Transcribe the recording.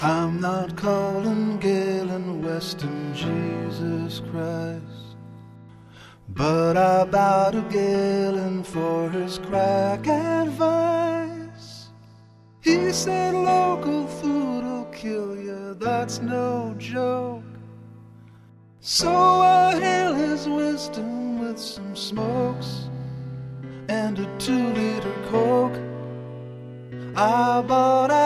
I'm not calling Galen Weston Jesus Christ, but I bow to Galen for his crack advice. He said local food'll kill you, that's no joke. So I hail his wisdom with some smokes and a 2-liter Coke. I bought